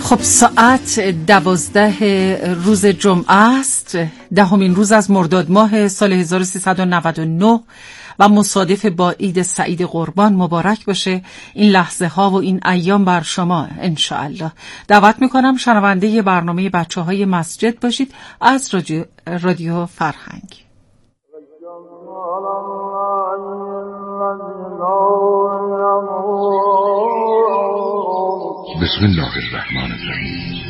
خب ساعت 12 روز جمعه است، 10مین روز از مرداد ماه سال 1399 و مصادف با عید سعید قربان. مبارک باشه این لحظه ها و این ایام بر شما انشاءالله. دعوت میکنم شنونده برنامه بچه‌های مسجد باشید از رادیو فرهنگ. بسم الله الرحمن الرحیم.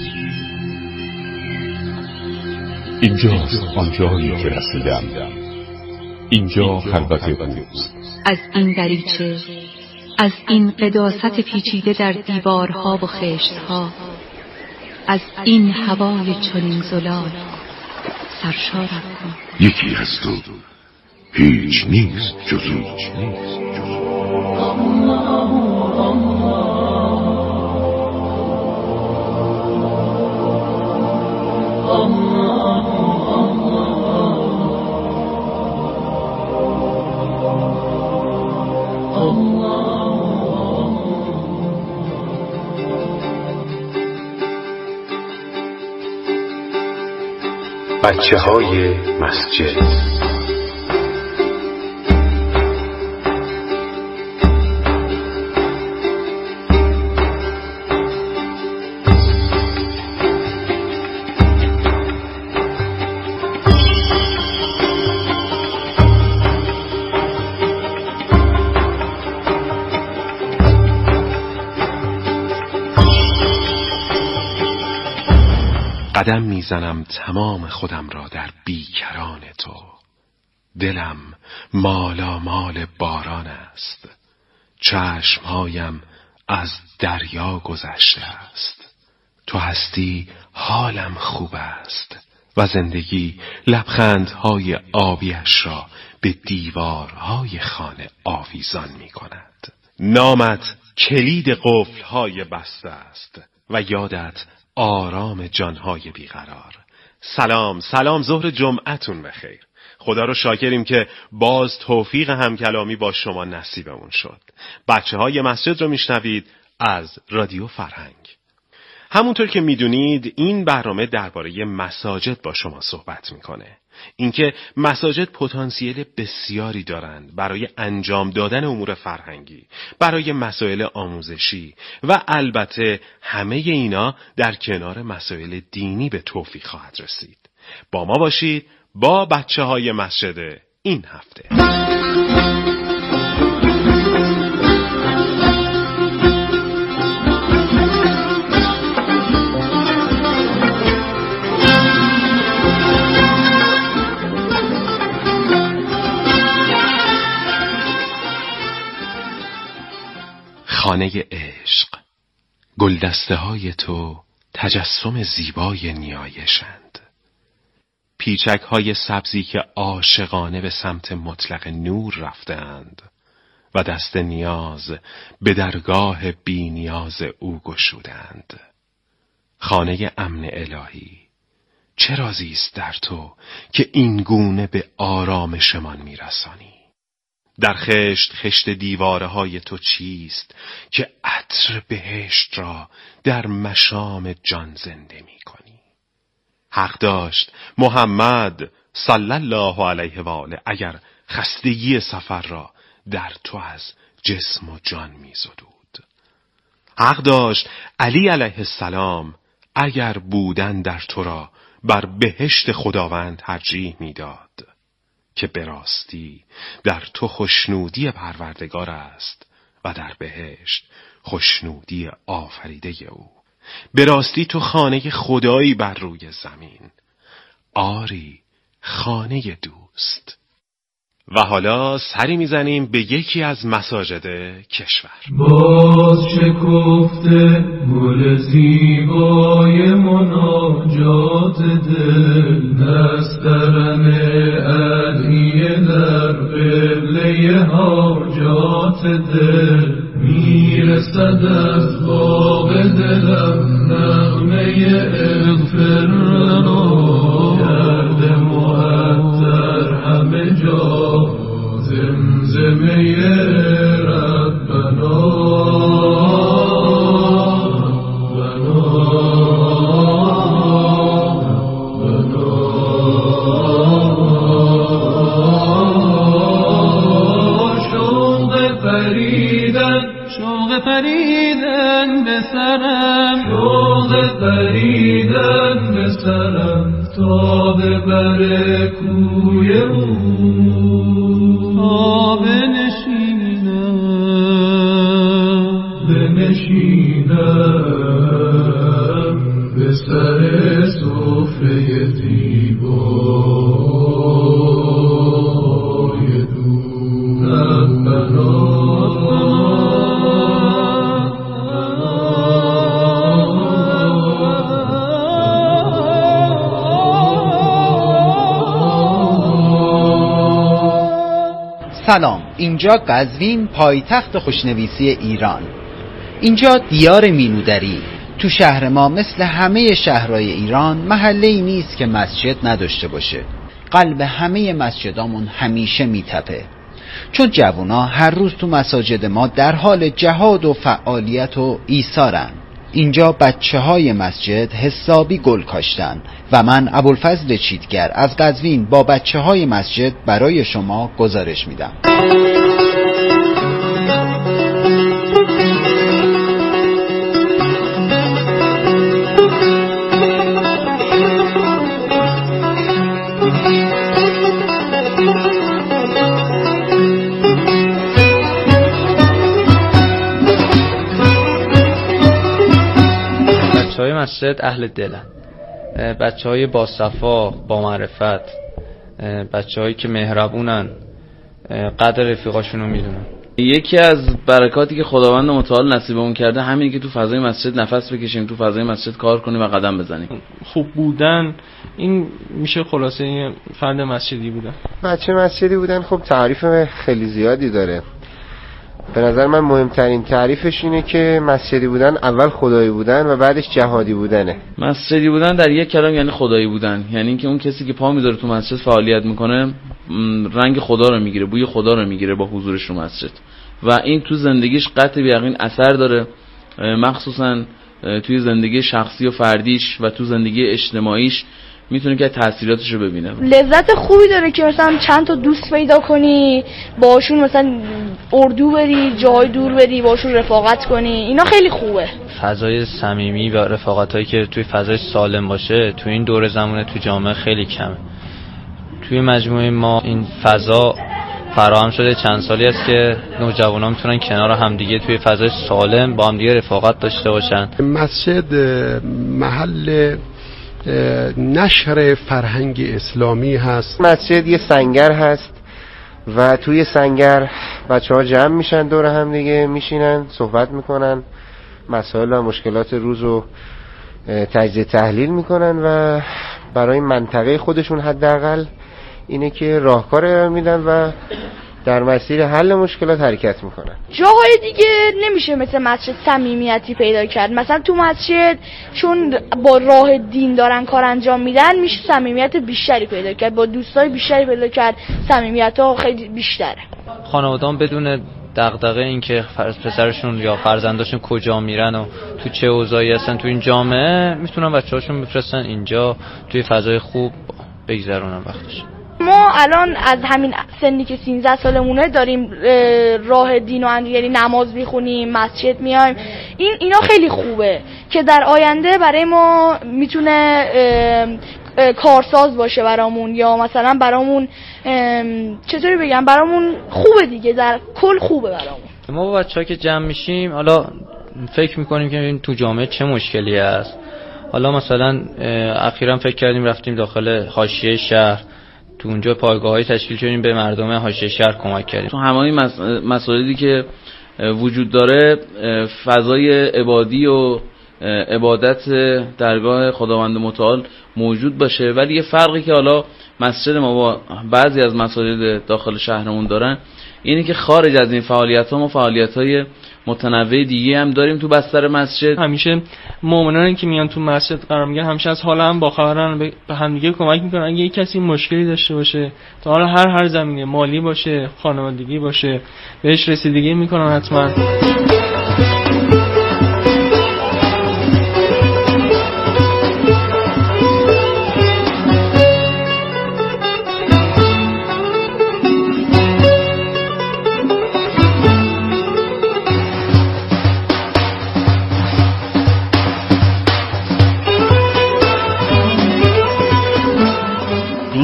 اینجاست آنجایی که رسیدم، اینجا خلوت اوست. از این دریچه، از این قداست پیچیده در دیوارها و خشتها، از این هوای چنین زلال سرشارم کن. یکی هست و هیچ نیست جز او. بچه‌های مسجد. قدم میزنم تمام خودم را در بیکران تو. دلم مالا مال باران است، چشمهایم از دریا گذشته است. تو هستی حالم خوب است و زندگی لبخندهای آبیش را به دیوارهای خانه آویزان می کند. نامت کلید قفلهای بسته است و یادت آرام جانهای بیقرار. سلام ظهر جمعتون بخیر. خدا رو شاکریم که باز توفیق همکلامی با شما نصیبمون شد. بچه‌های مسجد رو میشنوید از رادیو فرهنگ. همونطور که میدونید این برنامه درباره مساجد با شما صحبت میکنه. اینکه مساجد پتانسیل بسیاری دارند برای انجام دادن امور فرهنگی، برای مسائل آموزشی و البته همه اینا در کنار مسائل دینی به توفیق خواهد رسید. با ما باشید با بچه‌های مسجد این هفته. خانه عشق. گلدسته های تو تجسم زیبای نیایشند. پیچک های سبزی که عاشقانه به سمت مطلق نور رفتند و دست نیاز به درگاه بی نیاز او گشودند. خانه امن الهی. چه رازی است در تو که این گونه به آرامشمان میرسانی؟ در خشت دیوارهای تو چیست که عطر بهشت را در مشام جان زنده می کنی؟ حق داشت محمد صلی الله علیه و آله اگر خستگی سفر را در تو از جسم و جان می زدود. حق داشت علی علیه السلام اگر بودن در تو را بر بهشت خداوند ترجیح می داد، که به راستی در تو خوشنودی پروردگار است و در بهشت خوشنودی آفریده او. به راستی تو خانه خدایی بر روی زمین، آری خانه دوست. و حالا سری میزنیم به یکی از مساجد کشور. باز شکفته گل زیبای مناجات دل، نسترن ادعیه در قبله حاجات دل. میرسد از باغ دلم نغمه اغفر لنا، گرد معطر همه جا زمزمه ربنا. پریدن به سرم، شوق پریدن به سرم، تا ببر کوی او، تا بنشینم به سر سفره زیبای دورم سلام، اینجا قزوین، پایتخت خوشنویسی ایران. اینجا دیار مینودری. تو شهر ما مثل همه شهرهای ایران محله‌ای نیست که مسجد نداشته باشه. قلب همه مسجدامون همیشه میتپه، چون جوونا هر روز تو مساجد ما در حال جهاد و فعالیت و ایثارن. اینجا بچه‌های مسجد حسابی گل کاشتن و من ابوالفضل چیتگر از قزوین با بچه‌های مسجد برای شما گزارش میدم. بچه‌های مسجد اهل دلن، بچه‌های با صفا، با معرفت، بچه‌هایی که مهربونن، قدر رفیقاشونو میدونن. یکی از برکاتی که خداوند متعال نصیبمون کرده همینه که تو فضای مسجد نفس بکشیم، تو فضای مسجد کار کنیم و قدم بزنیم. خوب بودن این میشه خلاصه فرد مسجدی بودن. بچه مسجدی بودن خب تعریف خیلی زیادی داره. به نظر من مهمترین تعریفش اینه که مسجدی بودن اول خدایی بودن و بعدش جهادی بودنه. مسجدی بودن در یک کلام یعنی خدایی بودن، یعنی اینکه اون کسی که پا میذاره تو مسجد فعالیت میکنه رنگ خدا رو میگیره، بوی خدا رو میگیره با حضورش رو مسجد، و این تو زندگیش قطع به یقین اثر داره، مخصوصا توی زندگی شخصی و فردیش و تو زندگی اجتماعیش میتونه که تاثیراتش رو ببینه. لذت خوبی داره که مثلا چند تا دوست پیدا کنی، باشون مثلا اردو بری، جای دور بری، باشون رفاقت کنی، اینا خیلی خوبه. فضای صمیمی و رفاقتایی که توی فضای سالم باشه توی این دور زمانه تو جامعه خیلی کمه. توی مجموعه ما این فضا فراهم شده، چند سالی است که نوجوانان میتونن کنار همدیگه توی فضای سالم با همدیگه رفاقت داشته باشن. مسجد محل نشر فرهنگ اسلامی هست. مسجد یه سنگر هست و توی سنگر بچه‌ها جمع میشن دور هم دیگه، میشینن صحبت میکنن، مسائل و مشکلات روز رو تجزیه تحلیل میکنن و برای منطقه خودشون حداقل اینه که راهکار ارائه میدن و در مسیر حل مشکلات حرکت میکنن. جاهای دیگه نمیشه مثل مسجد صمیمیتی پیدا کرد. مثلا تو مسجد چون با راه دین دارن کار انجام میدن میشه صمیمیت بیشتری پیدا کرد، با دوستای بیشتری پیدا کرد، صمیمیت‌ها خیلی بیشتره. خانواده‌ها بدون دغدغه این که پسرشون یا فرزنداشون کجا میرن و تو چه اوضاعی هستن تو این جامعه، میتونن بچه‌هاشون بفرستن اینجا توی فضای خوب بگذرونن وقتشون. ما الان از همین سنی که 13 سالمونه داریم راه دین و یعنی نماز میخونیم، مسجد میایم، اینا خیلی خوبه که در آینده برای ما میتونه کارساز باشه برامون، یا مثلا برامون چطوری بگم، برامون خوبه دیگه، در کل خوبه برامون. ما با بچه‌ها که جمع میشیم حالا فکر میکنیم که تو جامعه چه مشکلی هست. حالا مثلا اخیراً فکر کردیم رفتیم داخل حاشیه شهر، تو اونجا پایگاه‌های تشکیل کردیم، به مردم حاشیه شهر کمک کردیم. تو همه مسائلی که وجود داره فضای عبادی و عبادت درگاه خداوند متعال موجود باشه، ولی یه فرقی که حالا مسجد ما با بعضی از مساجد داخل شهرمون دارن اینه که خارج از این فعالیت‌ها ما فعالیت‌های متنوع دیگه هم داریم تو بستر مسجد. همیشه مؤمنانی که میان تو مسجد قرار میگیرن همیشه از حال هم باخبرن، به همدیگه کمک میکنن. اگه یک کسی مشکلی داشته باشه تا حالا هر زمینه، مالی باشه، خانوادگی باشه، بهش رسیدگی میکنن حتما.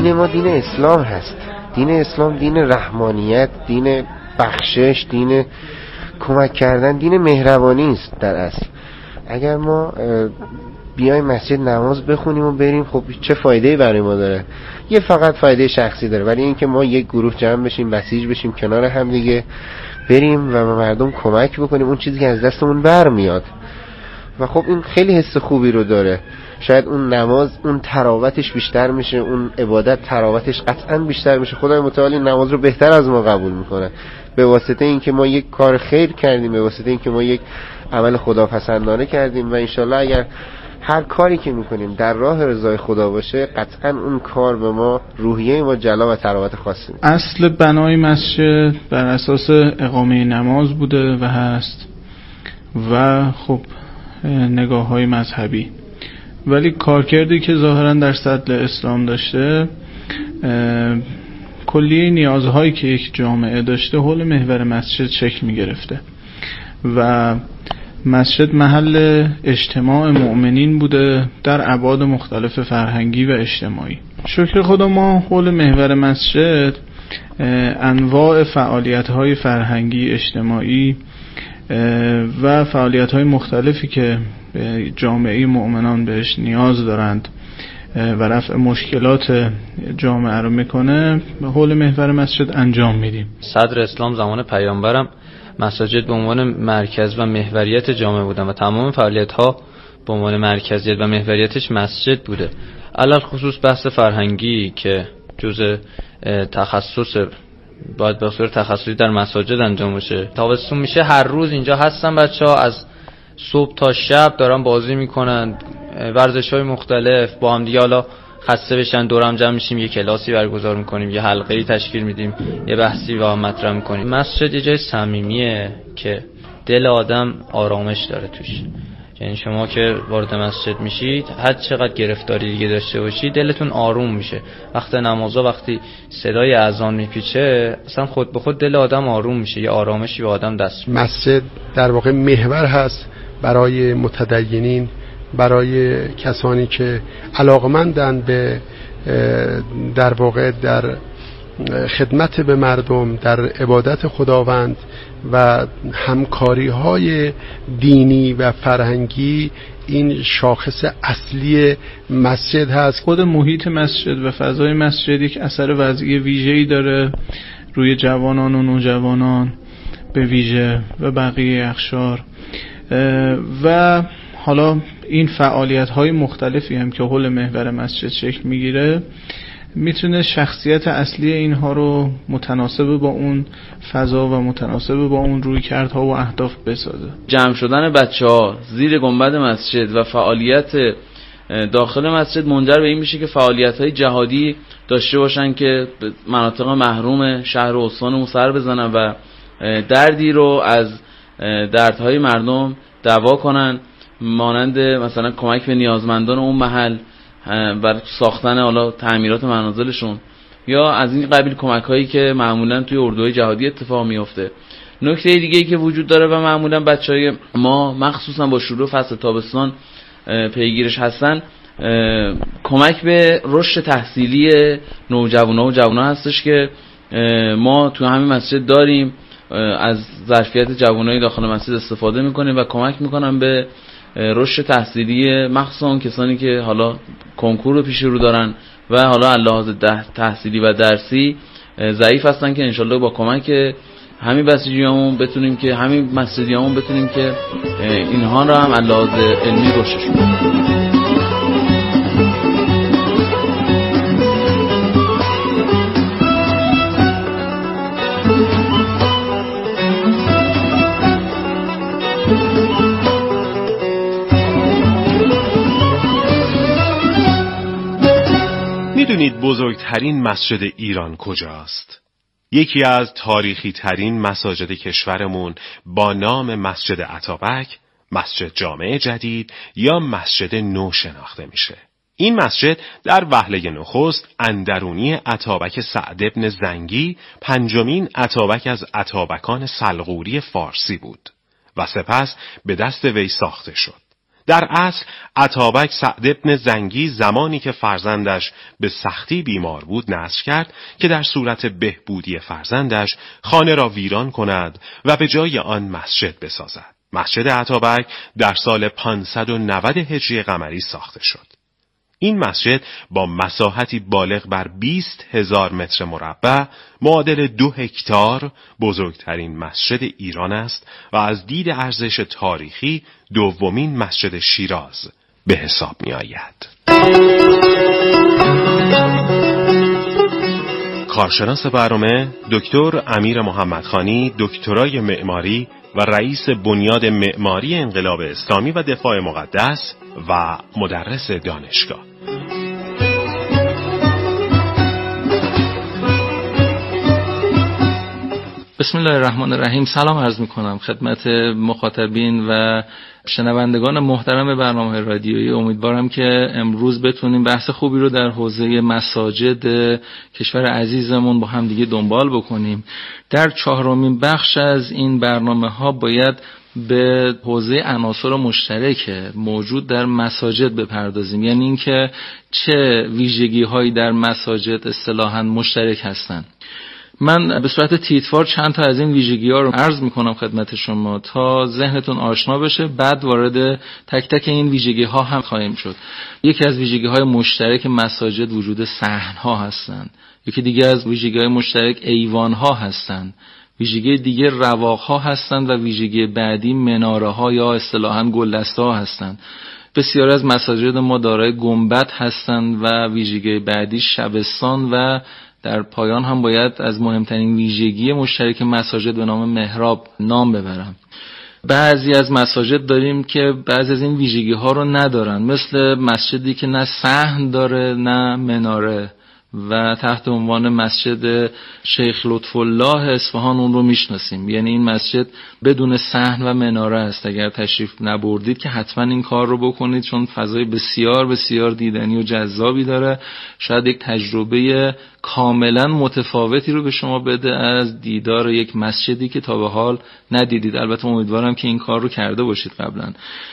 دین ما دین اسلام هست. دین اسلام دین رحمانیت، دین بخشش، دین کمک کردن، دین مهربانی است در اصل. اگر ما بیایم مسجد نماز بخونیم و بریم، خب چه فایده‌ای برای ما داره؟ یه فقط فایده شخصی داره، ولی اینکه ما یک گروه جمع بشیم، بسیج بشیم کنار هم دیگه، بریم و به مردم کمک بکنیم، اون چیزی که از دستمون برمیاد و خب این خیلی حس خوبی رو داره. شاید اون نماز اون تراوتش بیشتر میشه، اون عبادت تراوتش قطعا بیشتر میشه. خدای متعال این نماز رو بهتر از ما قبول میکنه به واسطه اینکه ما یک کار خیر کردیم، به واسطه اینکه ما یک عمل خداپسندانه کردیم و انشالله اگر هر کاری که میکنیم در راه رضای خدا باشه، قطعا اون کار به ما روحیه ما جلا و تراوت خاصی میده. اصل بنای مسجد بر اساس اقامه نماز بوده و هست و خب نگاه های مذهبی، ولی کارکردی که ظاهرا در سطح اسلام داشته، کلیه نیازهایی که یک جامعه داشته حول محور مسجد شکل می گرفته و مسجد محل اجتماع مؤمنین بوده در ابعاد مختلف فرهنگی و اجتماعی. شکر خدا ما حول محور مسجد انواع فعالیت‌های فرهنگی، اجتماعی و فعالیت‌های مختلفی که جامعه مؤمنان بهش نیاز دارند و رفع مشکلات جامعه رو میکنه حول محور مسجد انجام میدیم. صدر اسلام زمان پیامبرم مساجد به عنوان مرکز و محوریت جامعه بودن و تمام فعالیت‌ها به عنوان مرکزیت و محوریتش مسجد بوده. علل خصوص بحث فرهنگی که جزء تخصص باید به صورت تخصصی در مساجد انجام بشه. تابستون میشه هر روز اینجا هستن بچه‌ها، از صبح تا شب دارن بازی میکنن، ورزش‌های مختلف با هم دیگه. حالا خسته بشن دور هم جمع میشیم، یه کلاسی برگزار میکنیم، یه حلقه‌ای تشکیل میدیم، یه بحثی با هم مطرح میکنیم. مسجد یه جای صمیمیه که دل آدم آرامش داره توش. یعنی شما که وارد مسجد میشید، هر چقدر گرفتاری دیگه داشته باشید دلتون آروم میشه. وقت نمازها وقتی صدای اذان میپیچه، اصلا خود به خود دل آدم آروم میشه، یه آرامشی به آدم دست میده. مسجد در واقع محور هست برای متدینین، برای کسانی که علاقمندن به در واقع در خدمت به مردم، در عبادت خداوند و همکاری های دینی و فرهنگی. این شاخص اصلی مسجد هست. خود محیط مسجد و فضای مسجد یک اثر وضعی ویژه‌ای داره روی جوانان و نوجوانان به ویژه و بقیه اقشار و حالا این فعالیت‌های مختلفی هم که حول محور مسجد شکل میگیره میتونه شخصیت اصلی اینها رو متناسب با اون فضا و متناسب با اون رویکردها و اهداف بسازه. جمع شدن بچه‌ها زیر گنبد مسجد و فعالیت داخل مسجد منجر به این میشه که فعالیت‌های جهادی داشته باشن که مناطق محروم شهر و استانمون سر بزنن و دردی رو از دردهای مردم دوا کنن، مانند مثلا کمک به نیازمندان اون محل برای ساختن حالا تعمیرات منازلشون یا از این قبیل کمک‌هایی که معمولا توی اردوهای جهادی اتفاق میفته. نکته دیگه‌ای که وجود داره و معمولا بچهای ما مخصوصا با شروع فصل تابستان پیگیرش هستن، کمک به رشد تحصیلی نوجوانا و جوانان هستش که ما تو همین مسجد داریم. از ظرفیت جوانای داخل مسجد استفاده میکنیم و کمک میکنن به رشد تحصیلی مخصوصا اون کسانی که حالا کنکور رو پیش رو دارن و حالا لحاظ تحصیلی و درسی ضعیف هستن که انشالله با کمک همین بسیجیامون بتونیم که همین مسجدیامون بتونیم که اینها رو هم لحاظ علمی رشدش بدیم. میدونید بزرگترین مسجد ایران کجاست؟ یکی از تاریخی ترین مساجد کشورمون با نام مسجد اتابک، مسجد جامع جدید یا مسجد نو شناخته میشه. این مسجد در وهله نخست اندرونی اتابک سعد ابن زنگی، پنجمین اتابک از اتابکان سلغوری فارسی بود و سپس به دست وی ساخته شد. در اصل اتابک سعد بن زنگی زمانی که فرزندش به سختی بیمار بود نذر کرد که در صورت بهبودی فرزندش خانه را ویران کند و به جای آن مسجد بسازد. مسجد اتابک در سال 590 هجری قمری ساخته شد. این مسجد با مساحتی بالغ بر 20,000 متر مربع معادل 2 هکتار بزرگترین مسجد ایران است و از دید ارزش تاریخی دومین مسجد شیراز به حساب می آید. کارشناس برنامه دکتر امیر محمدخانی، دکترای معماری و رئیس بنیاد معماری انقلاب اسلامی و دفاع مقدس و مدرس دانشگاه. بسم الله الرحمن الرحیم. سلام عرض میکنم خدمت مخاطبین و شنوندگان محترم برنامه رادیویی. امیدوارم که امروز بتونیم بحث خوبی رو در حوزه مساجد کشور عزیزمون با هم دیگه دنبال بکنیم. در 4مین بخش از این برنامه ها باید به حوزه عناصر مشترک موجود در مساجد بپردازیم، یعنی اینکه چه ویژگی هایی در مساجد اصطلاحاً مشترک هستند. من به صورت تیتروار چند تا از این ویژگی‌ها رو عرض می‌کنم خدمت شما تا ذهنتون آشنا بشه، بعد وارد تک تک این ویژگی‌ها هم خواهیم شد. یکی از ویژگی‌های مشترک مساجد وجود صحن‌ها هستند. یکی دیگه از ویژگی‌های مشترک ایوان‌ها هستند. ویژگی دیگه رواق‌ها هستند و ویژگی بعدی مناره‌ها یا اصطلاحاً گلدسته‌ها هستند. بسیار از مساجد ما دارای گنبد هستند و ویژگی بعدی شبستان و در پایان هم باید از مهمترین ویژگی مشترک مساجد به نام محراب نام ببرم. بعضی از مساجد داریم که بعضی از این ویژگی ها رو ندارن، مثل مسجدی که نه صحن داره نه مناره و تحت عنوان مسجد شیخ لطف الله اصفهان اون رو میشناسیم. یعنی این مسجد بدون صحن و مناره است. اگر تشریف نبردید که حتما این کار رو بکنید، چون فضای بسیار بسیار دیدنی و جذابی داره. شاید یک تجربه کاملا متفاوتی رو به شما بده از دیدار یک مسجدی که تا به حال ندیدید. البته امیدوارم که این کار رو کرده باشید قبلا.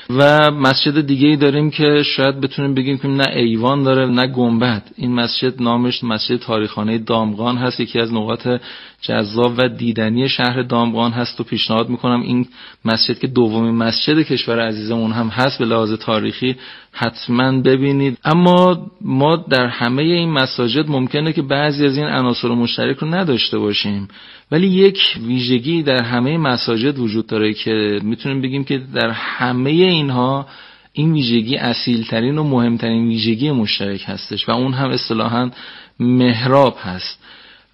و مسجد دیگه‌ای داریم که شاید بتونیم بگیم که نه ایوان داره نه گنبد. این مسجد نامش مسجد تاریخانه دامغان هست، یکی از نقاط جذاب و دیدنی شهر دامغان هست و پیشنهاد میکنم این مسجد که دومین مسجد کشور عزیزمون هم هست به لحاظ تاریخی حتما ببینید. اما ما در همه این مساجد ممکنه که بعضی از این عناصر مشترک رو نداشته باشیم، ولی یک ویژگی در همه مساجد وجود داره که میتونیم بگیم که در همه اینها این ویژگی اصیلترین و مهمترین ویژگی مشترک هستش و اون هم اصطلاحاً محراب هست.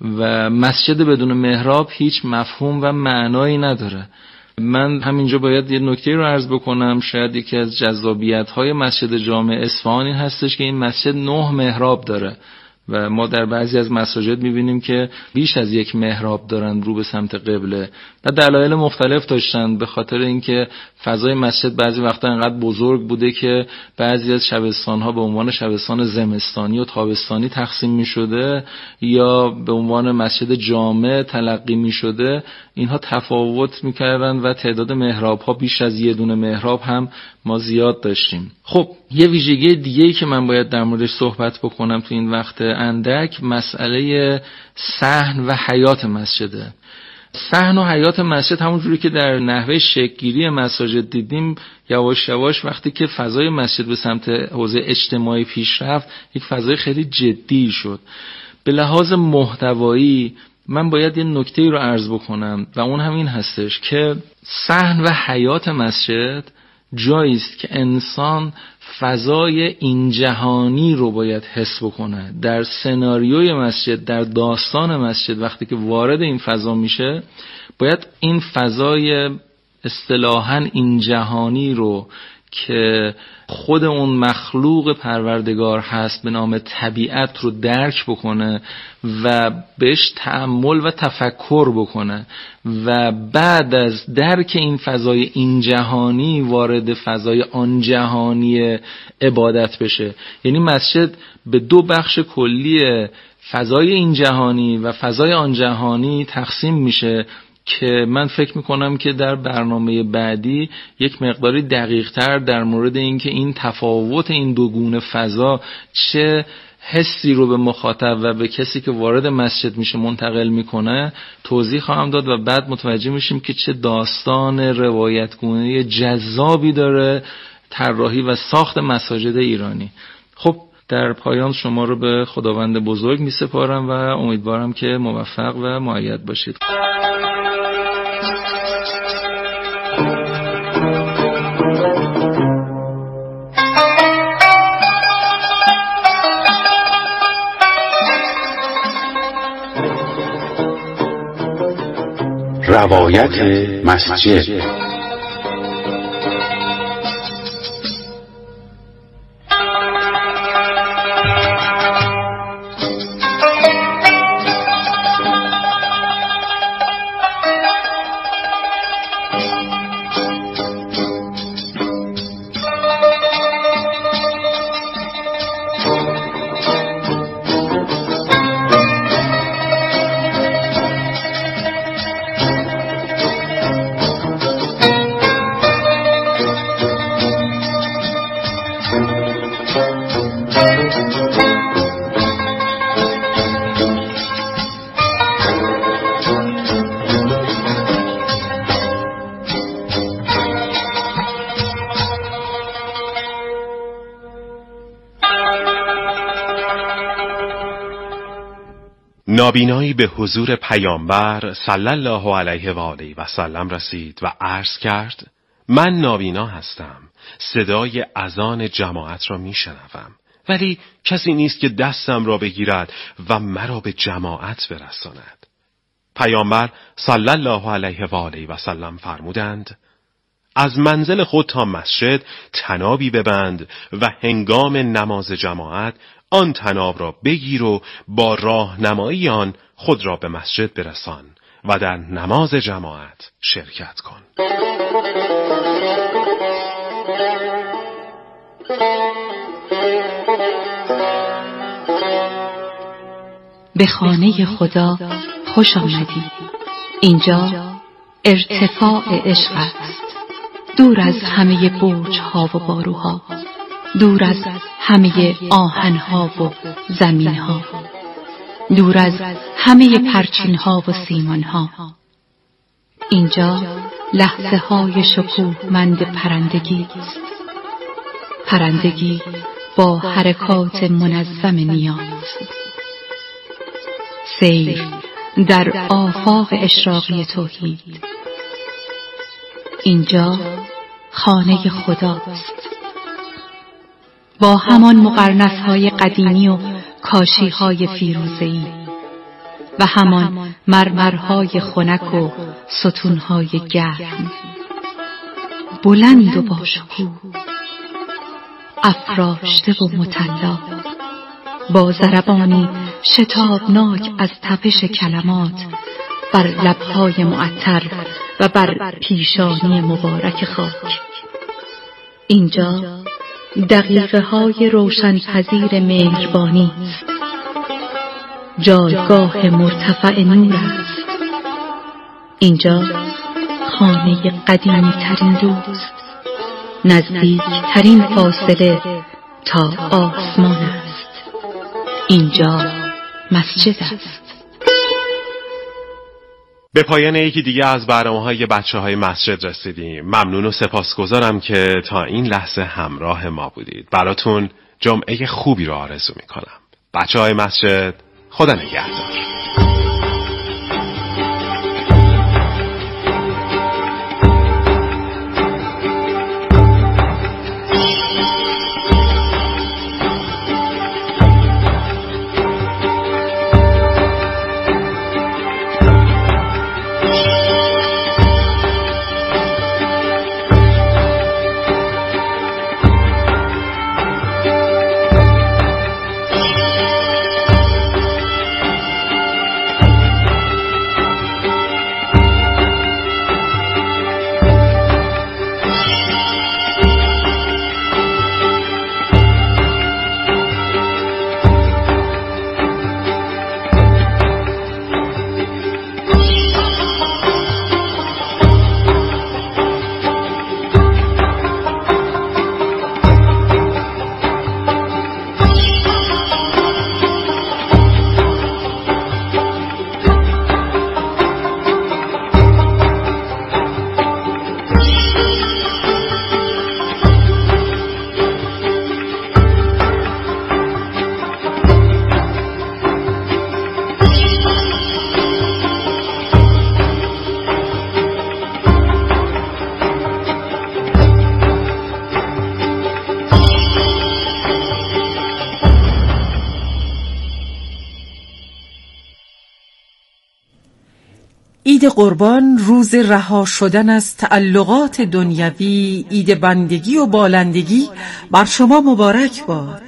و مسجد بدون محراب هیچ مفهوم و معنایی نداره. من همینجا باید یه نکته رو عرض بکنم. شاید یکی از جذابیت‌های مسجد جامع اصفهان این هستش که این مسجد 9 محراب داره و ما در بعضی از مساجد می‌بینیم که بیش از یک محراب دارن رو به سمت قبله و دلایل مختلف داشتن، به خاطر اینکه فضای مسجد بعضی وقتا انقدر بزرگ بوده که بعضی از شبستان‌ها به عنوان شبستان زمستانی و تابستانی تقسیم می‌شده یا به عنوان مسجد جامع تلقی می‌شده. اینها تفاوت می‌کردن و تعداد محراب‌ها بیش از یه دونه محراب هم ما زیاد داشتیم. خب یه ویژگی دیگه‌ای که من باید در موردش صحبت بکنم تو این وقت اندک مسئله صحن و حیات مسجده. صحن و حیات مسجد همونجوری که در نحوه شکل‌گیری مساجد دیدیم، یواش یواش وقتی که فضای مسجد به سمت حوزه اجتماعی پیش رفت یک فضای خیلی جدی شد. به لحاظ محتوایی من باید یه نکته‌ای رو عرض بکنم و اون همین هستش که صحن و حیات مسجد جایی است که انسان فضای این جهانی رو باید حس بکنه. در سناریوی مسجد، در داستان مسجد وقتی که وارد این فضا میشه باید این فضای اصطلاحاً این جهانی رو که خود اون مخلوق پروردگار هست به نام طبیعت رو درک بکنه و بهش تأمل و تفکر بکنه و بعد از درک این فضای این جهانی وارد فضای آن جهانی عبادت بشه. یعنی مسجد به 2 بخش کلی فضای این جهانی و فضای آن جهانی تقسیم میشه. که من فکر میکنم که در برنامه بعدی یک مقداری دقیق تر در مورد اینکه این تفاوت این دو گونه فضا چه حسی رو به مخاطب و به کسی که وارد مسجد میشه منتقل میکنه توضیح خواهم داد و بعد متوجه میشیم که چه داستان روایتگونه جذابی داره طراحی و ساخت مساجد ایرانی. خب در پایان شما رو به خداوند بزرگ میسپارم و امیدوارم که موفق و مؤید باشید. روایت مسجد. نابینایی به حضور پیامبر صلی الله علیه و آله و سلم رسید و عرض کرد: من نابینا هستم، صدای اذان جماعت را میشنوم، ولی کسی نیست که دستم را بگیرد و مرا به جماعت برساند. پیامبر صلی الله علیه و آله و سلم فرمودند: از منزل خود تا مسجد طنابی ببند و هنگام نماز جماعت آن طناب را بگیر و با راهنمایی آن خود را به مسجد برسان و در نماز جماعت شرکت کن. به خانه خدا خوش آمدی. اینجا ارتفاع عشق است، دور از همه برج‌ها و باروها، دور از همه آهن‌ها و زمین‌ها، دور از همه پرچین‌ها و سیمان‌ها. اینجا لحظه‌های شکوهمند پرندگی است، پرندگی با حرکات منظم نیاز، سیر در آفاق اشراقی توحید. اینجا خانه خداست، با همان مقرنس‌های قدیمی و کاشی‌های فیروزه‌ای و همان مرمرهای خنک و ستون‌های گرم، بلند و باشکوه، افراشته و مطلا، با ضربانی شتابناک از تپش کلمات بر لب‌های معطر و بر پیشانی مبارک خاک. اینجا دقیقه های روشنپذیر مهربانی است، جایگاه مرتفع نور است. اینجا خانه قدیمی ترین دوست، نزدیک ترین فاصله تا آسمان است. اینجا مسجد است. به پایان یکی دیگه از برنامه‌های بچه‌های مسجد رسیدیم. ممنون و سپاسگزارم که تا این لحظه همراه ما بودید. براتون جمعه خوبی رو آرزو می‌کنم. بچه‌های مسجد، خدا نگهدار. عید قربان، روز رها شدن از تعلقات دنیوی، عید بندگی و بالندگی بر شما مبارک باد.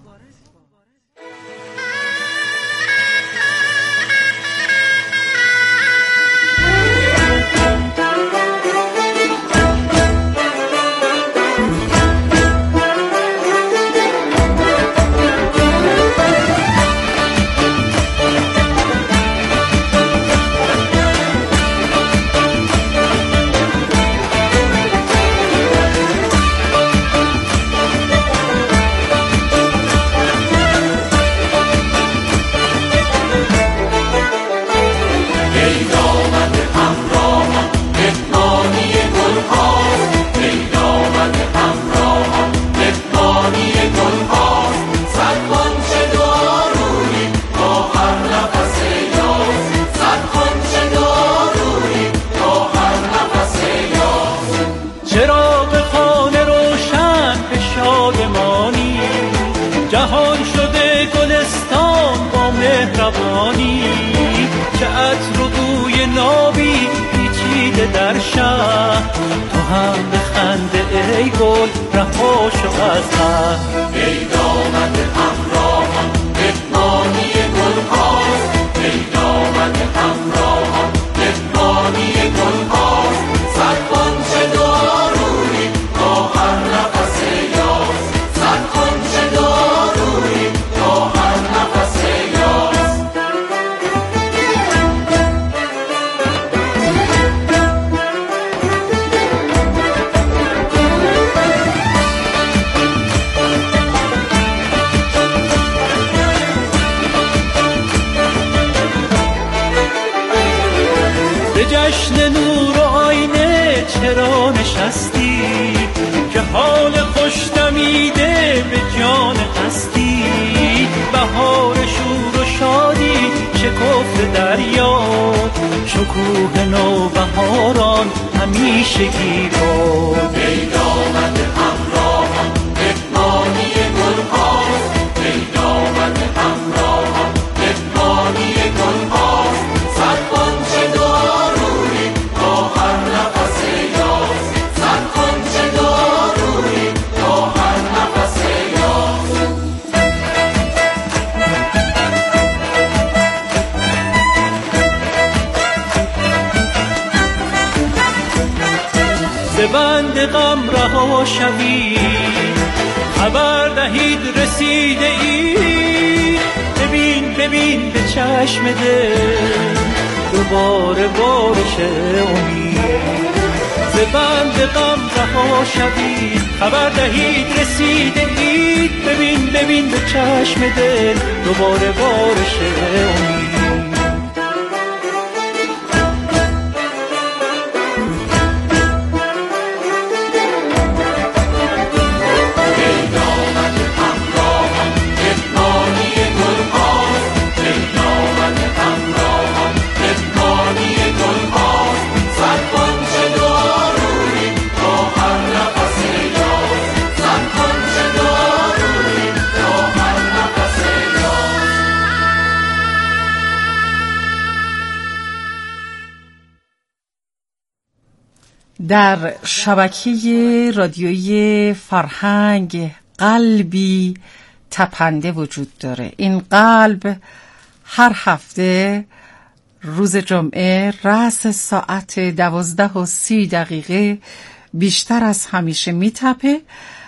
در شهر تو هم بخنده ای گل رها شو از هر ای دامن همراهان مهمانی گل هاست ای دامن همراهان مهمانی گل هاست سرخون چه دارویی تا هر نفس یاس سرخون چه دارویی تا هر نفس یاس جشن نور و آینه چرا نشستی که حال خوش دمیده به جان هستی بهار شور و شادی شکفت دریا شکوه نوبهاران همیشگی باد ای دامن همراهان مهمانی گل هاست ای دامن همراهان مهمانی گل هاست سرخون چه دارویی تا هر نفس یاس سرخون چه دارویی تا هر نفس یاس ز بند غم رها شوید خبر دهید رسیده اید ببین ببین به چشم دل دوباره بارش امید ز بند غم رها شوید خبر دهید رسیده اید ببین ببین به چشم دل دوباره بارش امید در شبکه رادیویی فرهنگ قلبی تپنده وجود داره. این قلب هر هفته روز جمعه رأس ساعت 12:30 بیشتر از همیشه میتپه